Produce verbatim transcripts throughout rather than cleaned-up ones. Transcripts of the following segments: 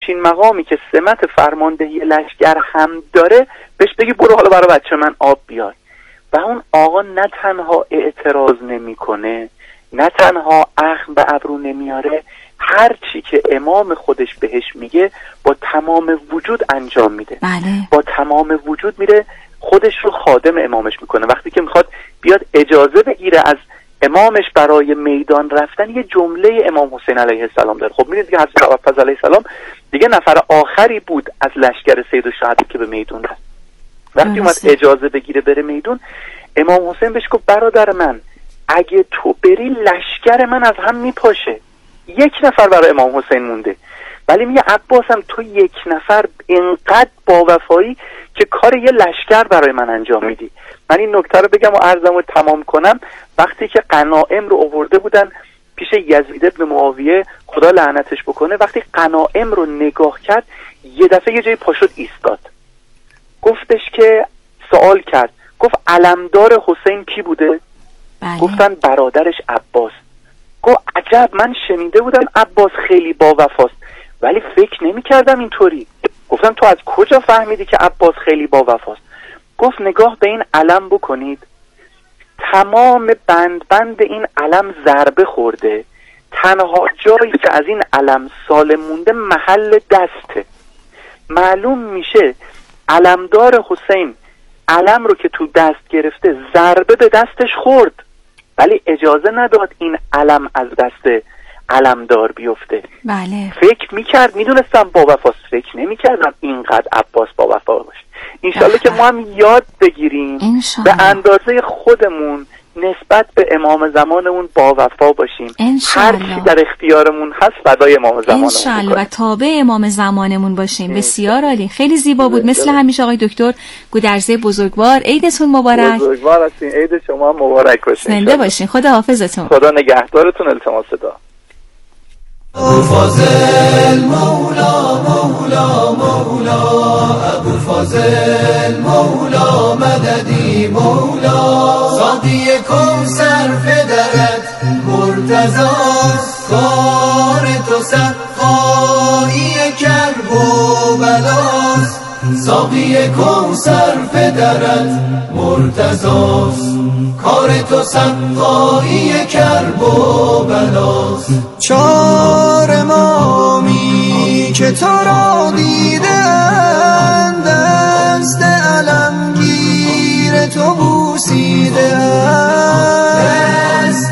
همچین مقامی که سمت فرماندهی لشکر هم داره بهش بگی برو حالا برای بچه من آب بیار، و اون آقا نه تنها اعتراض نمیکنه، نه تنها اخم به ابرو نمیاره، هر چی که امام خودش بهش میگه با تمام وجود انجام میده. بله. با تمام وجود میره خودش رو خادم امامش میکنه. وقتی که میخواد بیاد اجازه بگیره از امامش برای میدان رفتن، یه جمله امام حسین علیه السلام داره. خب میدونید که حضرت ابوالفضل علیه السلام دیگه نفر آخری بود از لشکر سید الشهدا که به میدون رفت. وقتی اومد اجازه بگیره بره میدون، امام حسین بهش گفت برادر من اگه تو بری لشکر من از هم میپاشه. یک نفر برای امام حسین مونده، ولی میگه عباسم تو یک نفر اینقدر با وفایی که کار یه لشکر برای من انجام میدی. من این نکته رو بگم و عرضم رو تمام کنم. وقتی که غنایم رو آورده بودن پیش یزید ابن معاویه، خدا لعنتش بکنه، وقتی غنایم رو نگاه کرد یه دفعه یه جای پاشد ایستاد، گفتش که سوال کرد، گفت علمدار حسین کی بوده؟ بله. گفتن برادرش عباس. گفت عجب، من شنیده بودم عباس خیلی با وفاست ولی فکر نمی کردم اینطوری. گفتم تو از کجا فهمیدی که عباس خیلی با وفاست؟ گفت نگاه به این علم بکنید، تمام بند بند این علم ضربه خورده، تنها جایی که از این علم سالم مونده محل دسته. معلوم میشه علمدار حسین علم رو که تو دست گرفته ضربه به دستش خورد، ولی اجازه نداد این علم از دست علمدار بیفته. بله. فکر میکرد میدونستم با وفاست، فکر نمیکردم اینقدر عباس با وفا باشه. انشالله که ما هم یاد بگیریم انشالله. به اندازه خودمون نسبت به امام زمانمون با وفا باشیم. انشالله. هر چی در اختیارمون هست فدای امام زمانمون انشالله و تابع امام زمانمون باشیم. بسیار عالی، خیلی زیبا بود مثل همیشه آقای دکتر گودرزی بزرگوار. عیدتون مبارک. بزرگوار هستین، عید شما هم مبارک باشه. زنده باشین، خدا حافظتون. خدا نگهدارتون. التماس دعا. ابو فاضل مولا مولا مولا، ابو فاضل مولا مددی مولا، ساقی کوثر پدرت مرتضاست، کار تو سقایی کرب و بلاست، ساقی کوثر پدرت مرتضاست، کار تو سقایی کرب و بلاست. چار امامی که تو را دیدن، دست علمگیر تو بوسیدن، دست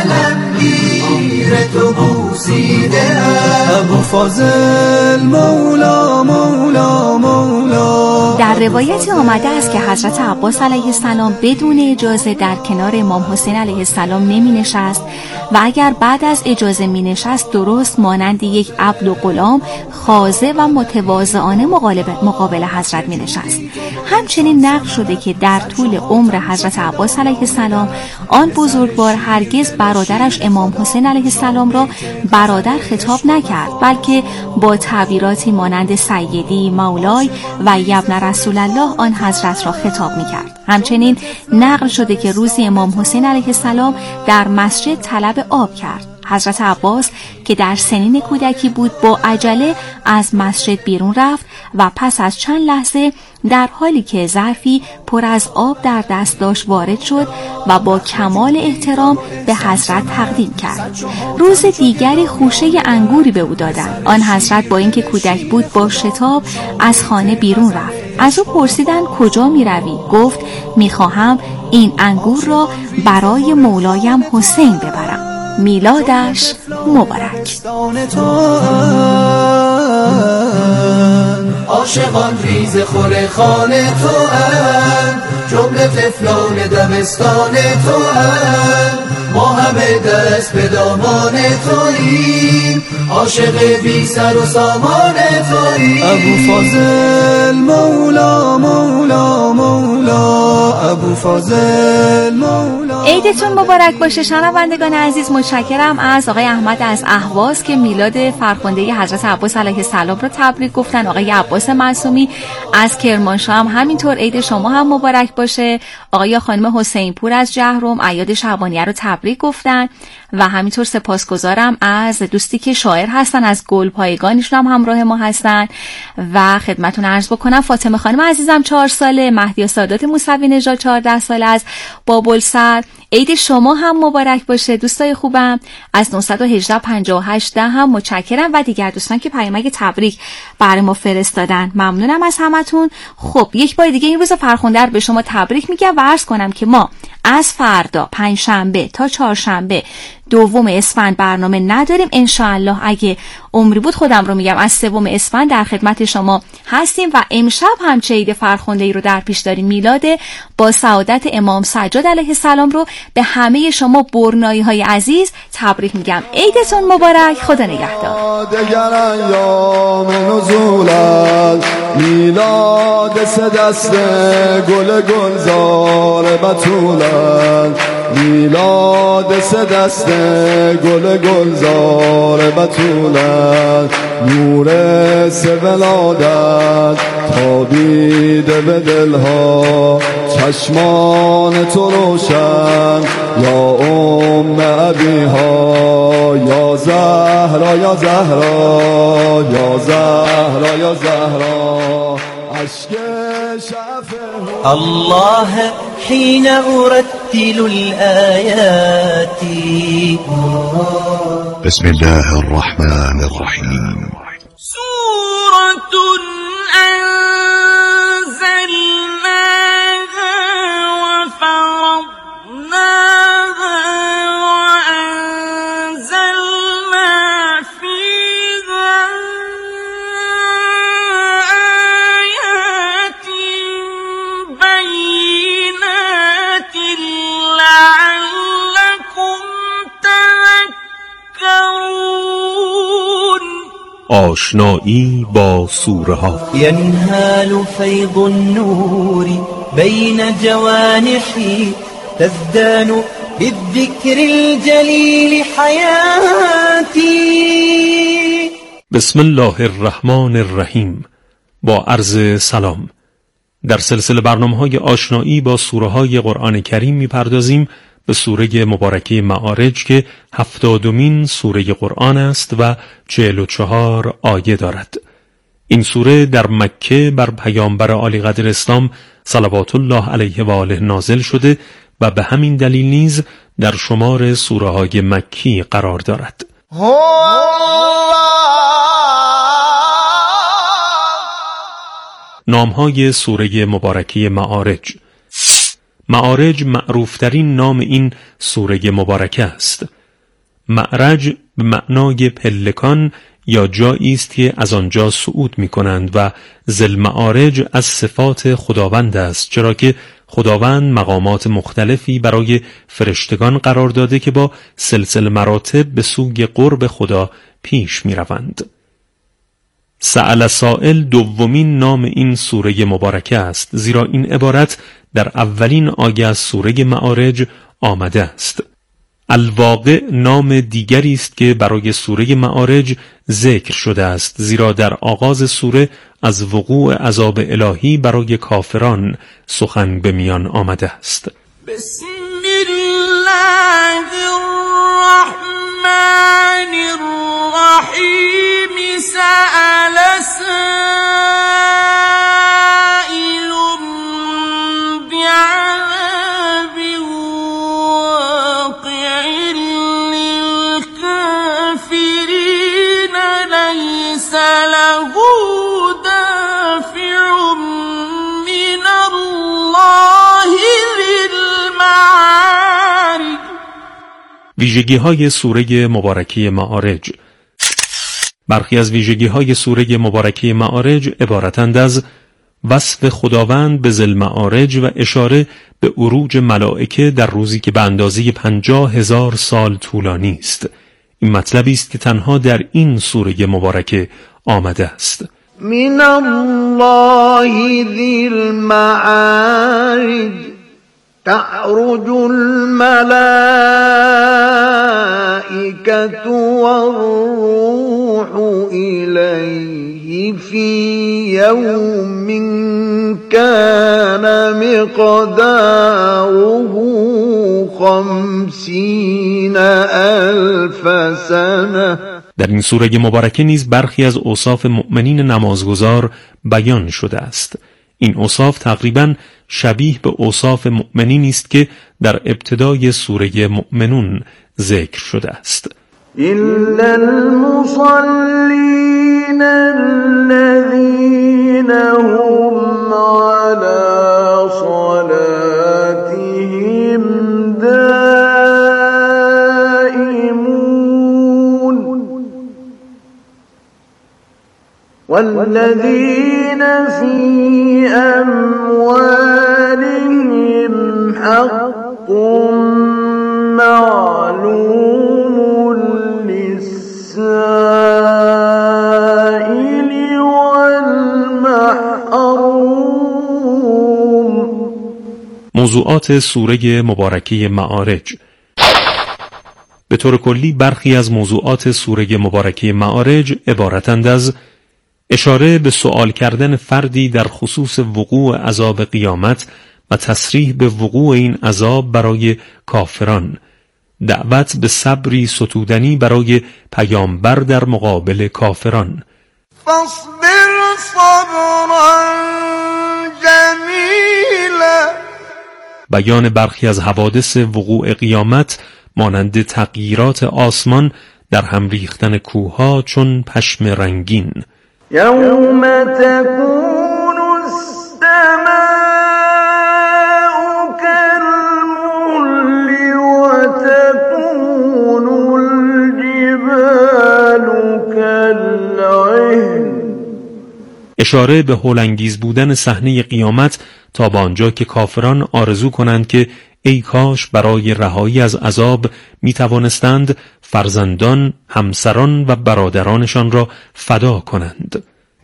علمگیر تو بوسیدن. ابو فاضل مولا مولا مولا. در روایتی آمده است که حضرت عباس علیه السلام بدون اجازه در کنار امام حسین علیه السلام نمی نشست و اگر بعد از اجازه می نشست درست مانند یک عبد و غلام خاضع و متواضعانه مقابل حضرت می نشست. همچنین نقل شده که در طول عمر حضرت عباس علیه السلام آن بزرگوار هرگز برادرش امام حسین علیه السلام را برادر خطاب نکرد، بلکه با تعبیراتی مانند سیدی، مولای و یبن رسول الله آن حضرت را خطاب می‌کرد. همچنین نقل شده که روزی امام حسین علیه السلام در مسجد طلب آب کرد. حضرت عباس که در سنین کودکی بود با عجله از مسجد بیرون رفت و پس از چند لحظه در حالی که ظرفی پر از آب در دست داشت وارد شد و با کمال احترام به حضرت تقدیم کرد. روز دیگری خوشه انگوری به او دادند. آن حضرت با اینکه کودک بود با شتاب از خانه بیرون رفت. از او پرسیدند کجا می روی؟ گفت می خواهم این انگور را برای مولایم حسین ببرم. میلادش مبارک. عاشقان ریز خور خانه تو اند، جمله طفلان دبستان تو اند، ما همه دست به دامان توییم، عاشق بی سر و سامان توییم. ابو فاضل مولا مولا مولا، ابو فاضل مولا. عیدتون مبارک باشه شنوندگان عزیز. متشکرم از آقای احمد از اهواز که میلاد فرخنده حضرت عباس علیه السلام رو تبریک گفتن. آقای عباس معصومی از کرمانشاه هم همینطور عید شما هم مبارک باشه. آقای خانم حسین پور از جهرم اعیاد شعبانیه رو تبریک گفتن و همینطور سپاسگزارم از دوستی که شاعر هستن از گلپایگانشون هم همراه ما هستن. و خدمتتون عرض بکنم فاطمه خانم عزیزم چهار ساله، مهدی سادات موسوی نژاد چهارده ساله از بابلسر. عید شما هم مبارک باشه دوستای خوبم. از نه یک هشت پنجاه و هشت هم متشکرم و دیگر دوستان که پیامک تبریک برای ما فرستادن ممنونم از همتون. خب یک بار دیگه این روز فرخنده رو به شما تبریک میگم و عرض کنم که ما از فردا پنجشنبه تا چهارشنبه دوم اسفند برنامه نداریم. انشاءالله اگه عمری بود خودم رو میگم از سوم اسفند در خدمت شما هستیم و امشب هم چه عید فرخنده‌ای رو در پیش داریم. میلاد با سعادت امام سجاد علیه السلام رو به همه شما برنایی های عزیز تبریک میگم. عیدتون مبارک. خدا نگهدار. دگر ایام نزولت میلاد سه دست گل گلزار بتولت میلاد سه دست گل گلزار بتولت نور سه ولادت تابیده به دلها چشمان تو روشن یا ام ابیها یا زهرا یا زهرا یا زهرا یا زهرا عشق شفه الله حين أرتل الآيات بسم الله الرحمن الرحيم سورة أنزلناها وفرضناها وأنزلنا فيها آيات بينات لعلكم تذكرون. آشنایی با سوره ها. ينهال فيض النور بين جوانحي تزدان بالذكر الجليل حياتي. بسم الله الرحمن الرحیم. با عرض سلام. در سلسله برنامه‌های آشنایی با سوره های قرآن کریم می‌پردازیم به سوره مبارکه معارج که هفتادمین سوره قرآن است و چهل و چهار آیه دارد. این سوره در مکه بر پیامبر عالی قدر اسلام صلوات الله علیه و آله نازل شده و به همین دلیل نیز در شمار سوره های مکی قرار دارد. نامهای سوره مبارکه معارج. معارج معروفترین نام این سوره مبارکه است. معرج به معنای پلکان یا جایی است که از آنجا صعود می کنند و ذل معارج از صفات خداوند است، چرا که خداوند مقامات مختلفی برای فرشتگان قرار داده که با سلسله مراتب به سوی قرب خدا پیش می روند. سأل سائل دومین نام این سوره مبارکه است، زیرا این عبارت در اولین آیه از سوره معارج آمده است. الواقع نام دیگری است که برای سوره معارج ذکر شده است، زیرا در آغاز سوره از وقوع عذاب الهی برای کافران سخن به میان آمده است. بسم الله الرحمن الرحیم. سأل سائل بعذاب واقع للكافرين ليس له دافع من الله ذي المعارج. ویژگی های سوره مبارکه معارج. برخی از ویژگی های سوره مبارکه معارج عبارتند از وصف خداوند به ذی المعارج و اشاره به عروج ملائکه در روزی که به اندازه پنجاه هزار سال طولانی است. این مطلبی است که تنها در این سوره مبارکه آمده است. من الله ذی المعارج تعرج الملائكة والروح إليه في يوم كان مقداره خمسین الف سنه. در این سوره مبارکه نیز برخی از اوصاف مؤمنین نمازگزار بیان شده است. این اوصاف تقریباً شبیه به اوصاف مؤمنینی است که در ابتدای سوره مؤمنون ذکر شده است. إلا المصلين الذين هم على صلاتهم دائمون والذين في أموالهم حق معلوم للسائل والمحروم. موضوعات سوره مبارکه معارج. به طور کلی برخی از موضوعات سوره مبارکه معارج عبارتند از اشاره به سؤال کردن فردی در خصوص وقوع عذاب قیامت و تصریح به وقوع این عذاب برای کافران، دعوت به صبری ستودنی برای پیامبر در مقابل کافران، فاصبر صبرا جمیلا، بیان برخی از حوادث وقوع قیامت مانند تغییرات آسمان در هم ریختن کوهها چون پشم رنگین، یوم تکون السماء كالمهل وتكون الجبال كالعهن. اشاره به هولانگیز بودن صحنه قیامت تا به آنجا که کافران آرزو کنند که ای کاش برای رهایی از عذاب می توانستند فرزندان، همسران و برادرانشان را فدا کنند.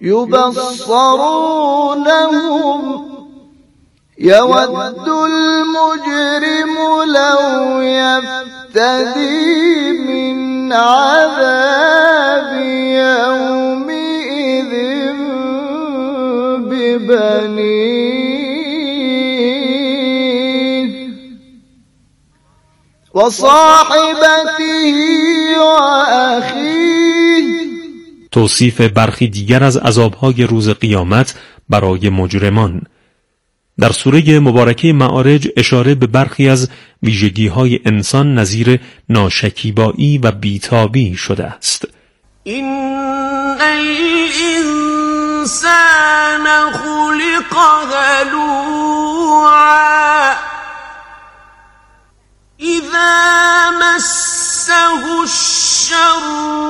یبصرونهم یود المجرم لو یفتدی من عذاب یومئذ ببنیه و صاحبته و اخیه. توصیف برخی دیگر از عذابهای روز قیامت برای مجرمان. در سوره مبارکه معارج اشاره به برخی از ویژگی‌های انسان نظیر ناشکیبایی و بیتابی شده است. این الانسان خلق هلوعا اذا مسه الشر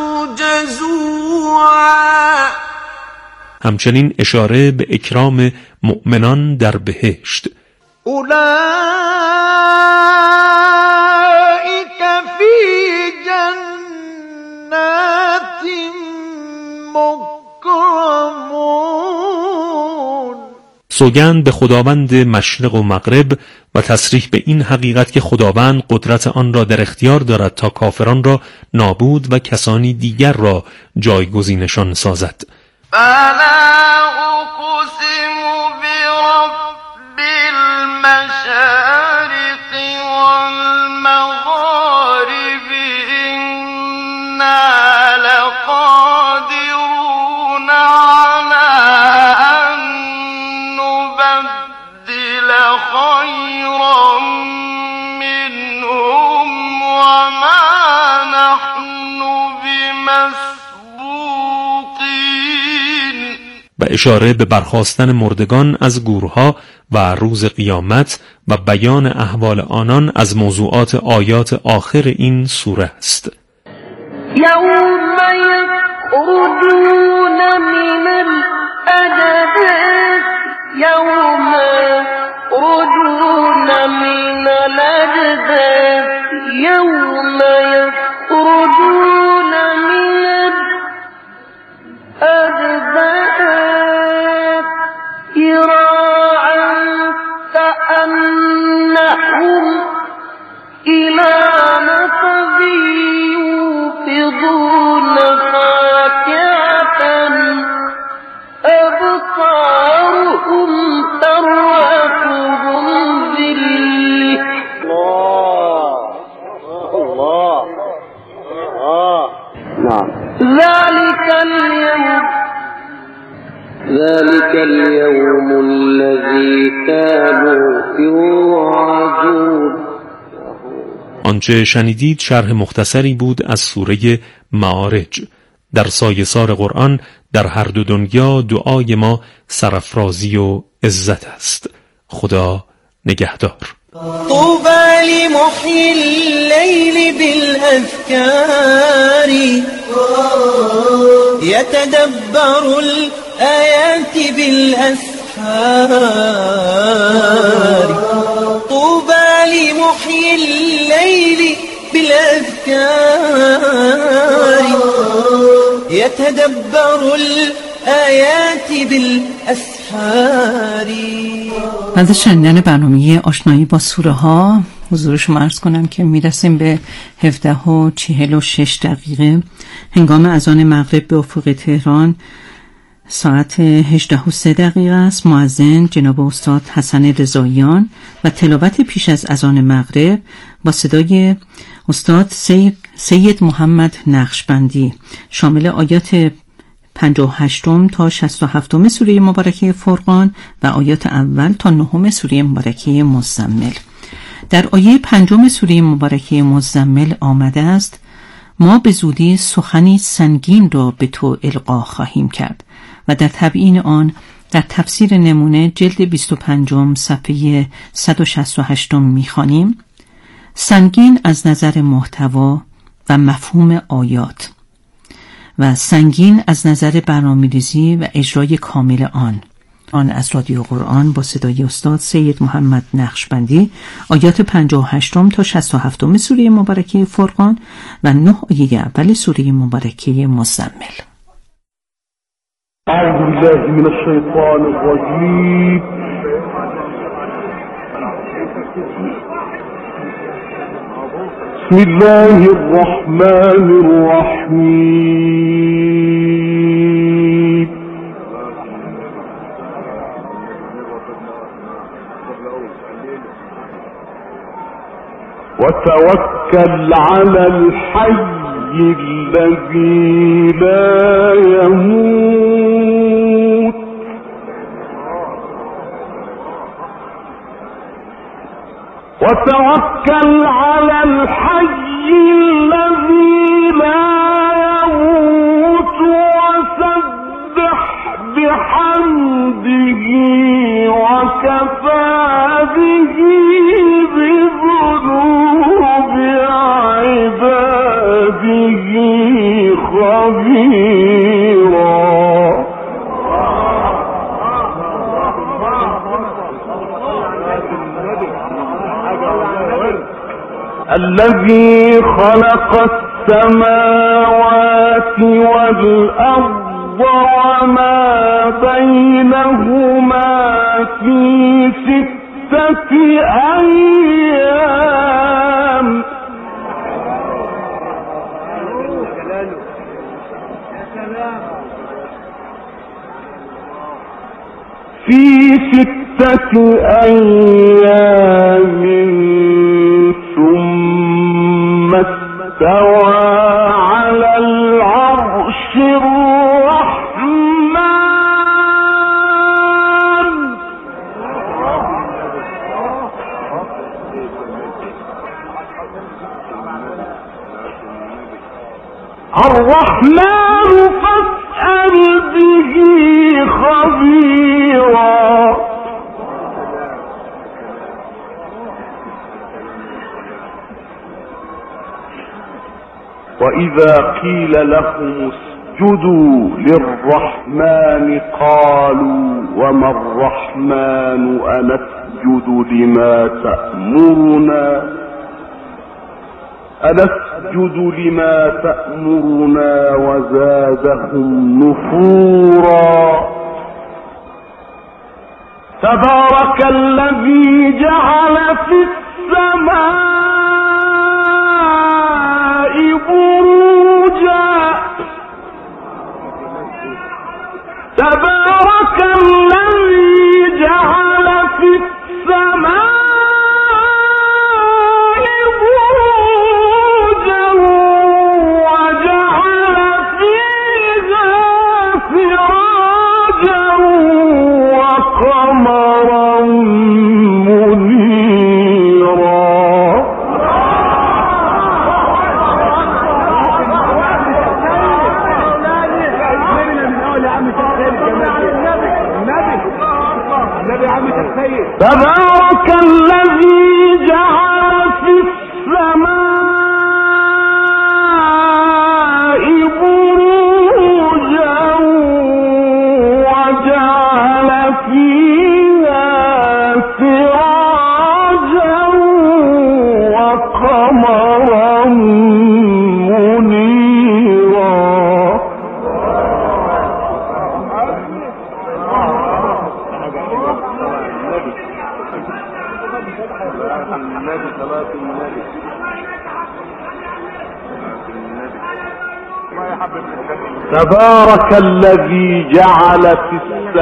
جزوعا. همچنین اشاره به اکرام مؤمنان در بهشت. اولئک فی جنات مکرمون. سوگند به خداوند مشرق و مغرب و تصریح به این حقیقت که خداوند قدرت آن را در اختیار دارد تا کافران را نابود و کسانی دیگر را جایگزینشان سازد. فلا اقسم برب المشارق والمغارب إنا لقادرون على أن نبدل خيرا منهم وما نحن بمسبوقين. و اشاره به برخاستن مردگان از گورها و روز قیامت و بیان احوال آنان از موضوعات آیات آخر این سوره است. یوم یخرجون من الاجداث یوم یخرجون من الاجداث یوم یخرجون من الاجداث سراعا كأنهم ذلك اليوم الذي كانوا يوعدون. آنچه شنیدید شرح مختصری بود از سوره معارج. در سایه‌سار قرآن در هر دو دنیا دعای ما سرافرازی و عزت است. خدا نگهدار. طوبى لمحيي الليل بالأذكار يتدبر الآيات بالأسحار. طوبى لمحيي الليل بالأذكار يتدبر الآيات بالأسحار. بعد از شنیدن برنامه آشنایی با سوره ها حضور شما عرض کنم که میرسیم به هفده و چهل و شش دقیقه هنگام اذان مغرب به افق تهران. ساعت هجده و سه دقیقه است. مؤذن جناب استاد حسن رضاییان و تلاوت پیش از اذان مغرب با صدای استاد سید, سید محمد نقشبندی شامل آیات پنجاه و هشتم تا شصت و هفتم سوره مبارکه فرقان و آیات اول تا نهم سوره مبارکه مزمل. در آیه پنجم سوره مبارکه مزمل آمده است: ما به زودی سخنی سنگین را به تو القا خواهیم کرد. و در تبیین آن در تفسیر نمونه جلد بیست و پنج صفحه صد و شصت و هشت می‌خوانیم: سنگین از نظر محتوا و مفهوم آیات و سنگین از نظر برنامه‌ریزی و اجرای کامل آن. آن از رادیو قرآن با صدای استاد سید محمد نقشبندی آیات پنجاه و هشت تا شصت و هفت سوره مبارکه فرقان و نه آیه اول سوره مبارکه مزمل. اعوذ بالله من الشیطان الرجیم. بسم الله الرحمن الرحیم. وتوكل على الحي الذي لا يموت وتوكل على الحي الذي لا يموت وسبح بحمده وكفى به بذنوب عباده خبيرا. الذي خلق السماوات والأرض وما بينهما في ستة أيام في ستة أيام ثم استوى على العرش الرحمن. الرحمن فاسأل به خبيرا. وإذا قيل لهم اسجدوا للرحمن قالوا وما الرحمن أنسجد لما تأمرنا أنسجد لما تأمرنا وزادهم نفورا. تبارك الذي جعل في السماء بروجا. تبارك الذي جعل في السماء بروجا وجعل فيها سراجا تبارك الذي جعل في السماء بروجا وجعل فيها سراجا وقمرا منيرا. تبارك الذي جعل في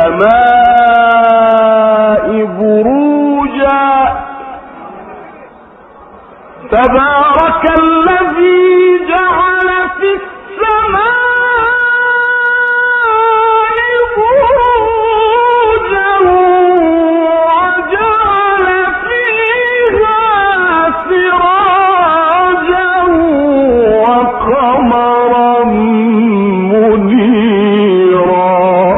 السماء بروجا تبارك الذي جعل في السماء بروجا وجعل فيها سراجا وقمرا منيرا.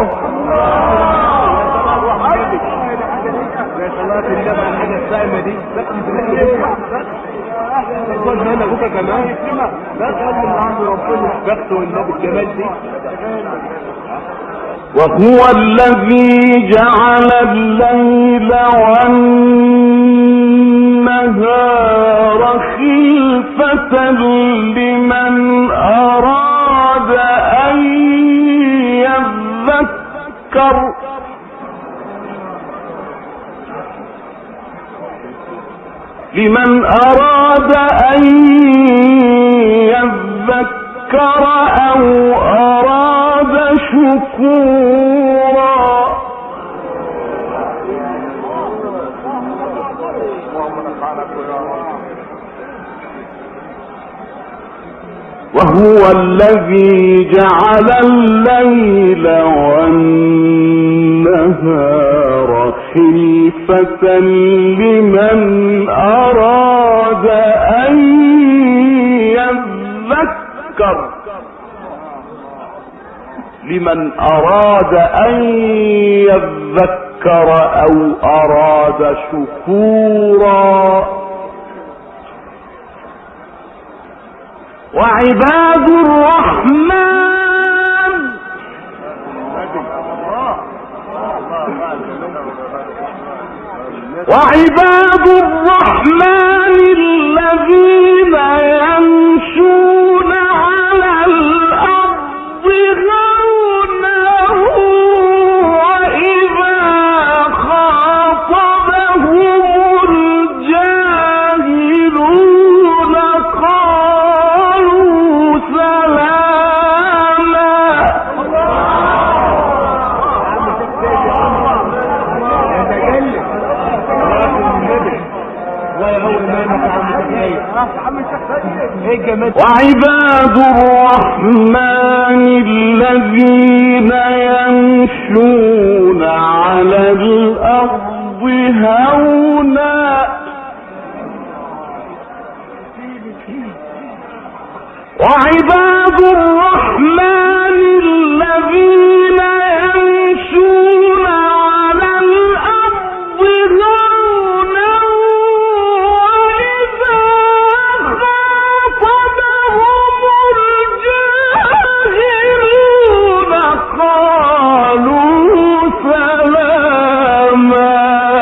وهو الذي جعل الليل والنهار خلفة لمن أراد أن يذكر لمن أراد أن يذكر أو أراد شكورا. وهو الذي جعل الليل والنهار خلفة لمن أراد أن يذكر لمن أراد أن يذكر أو أراد شكورا. وعباد الرحمن وعباد الرحمن الذين يمشون على الأرض هونا وإذا خاطبهم الجاهلون قالوا سلاما. وعباد الرحمن الذين يمشون على الأرض هونا وعباد الرحمن الذين يمشون على الأرض هونا وإذا خاطبهم الجاهلون قالوا سلاما.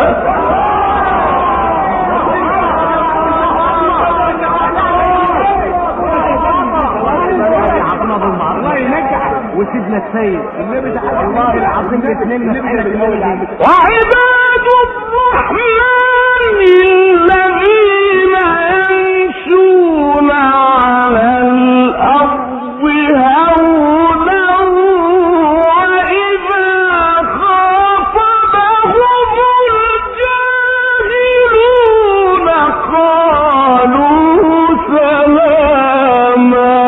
وسيدنا السيد النبي ده الله العظيم الاثنين وعباد الرحمن الذين يمشون على الأرض هونا وإذا خاطبهم الجاهلون قالوا سلاما.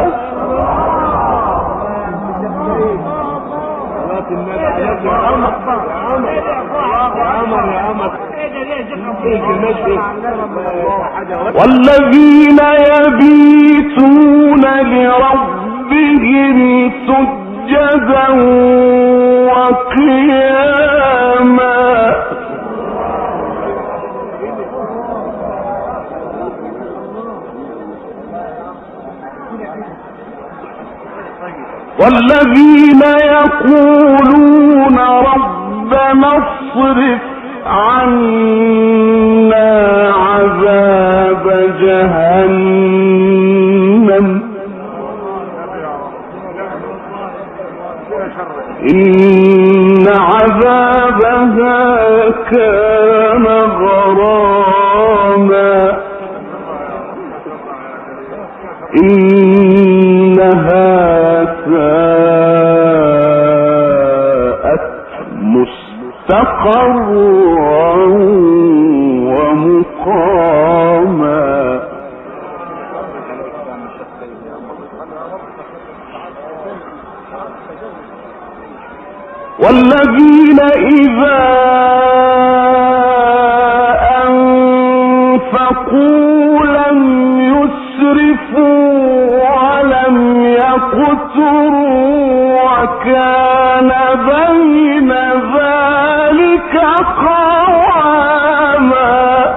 والذين يبيتون لربهم سجدا وقياما والذين يقولون ربنا اصرف عنا عذاب جهنم إن عذابها كان غراما إنها ساءت مستقرا ومقاما والذين إذا أنفقوا لم يسرفوا ولم يقتروا وكان بين ذلك قواما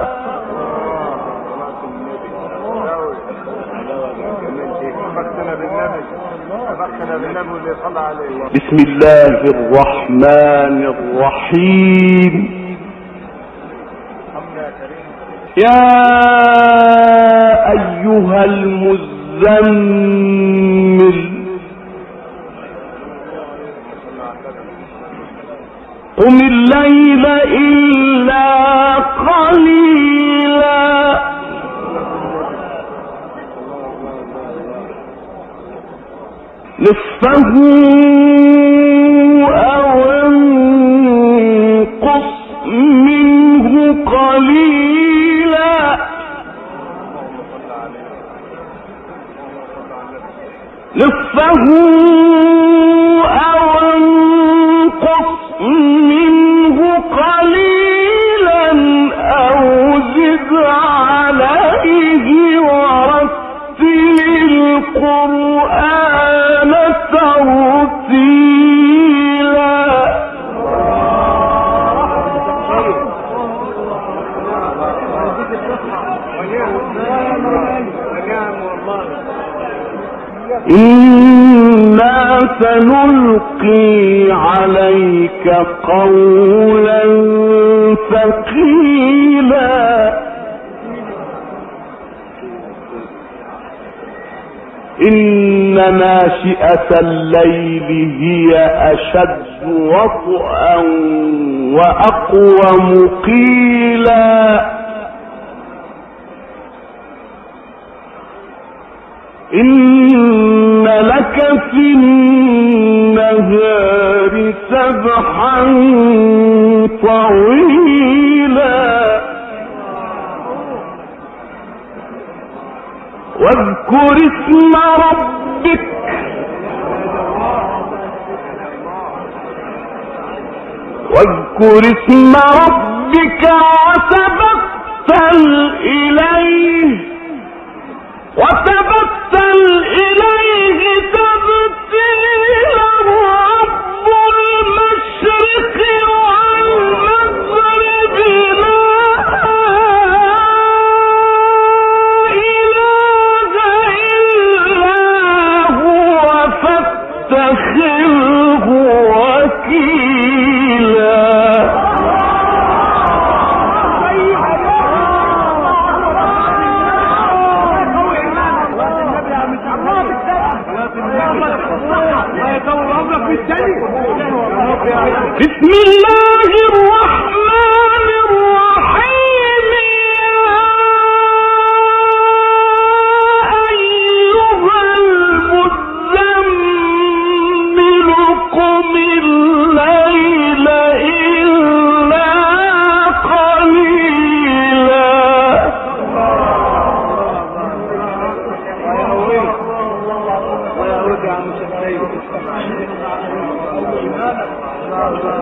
بسم الله الرحمن الرحيم يا أيها المزمل قم الليل إلا قليلا نصفه أو انقص منه قليلا نصفه أو انقص منه قليلا أو زد عليه ورتل القرآن ترتيلا إنا سنلقي عليك قولا ثقيلا إن ناشئة الليل هي أشد وطئا وأقوم قيلا إن لك في النهار سبحا طويلا واذكر اسم ربك واذكر اسم ربك وتبتل إليه وتبتل إليه تبتيلا رب المشرق والمغرب لا إله إلا هو فاتخذه وكيلا بسم الله الرحمن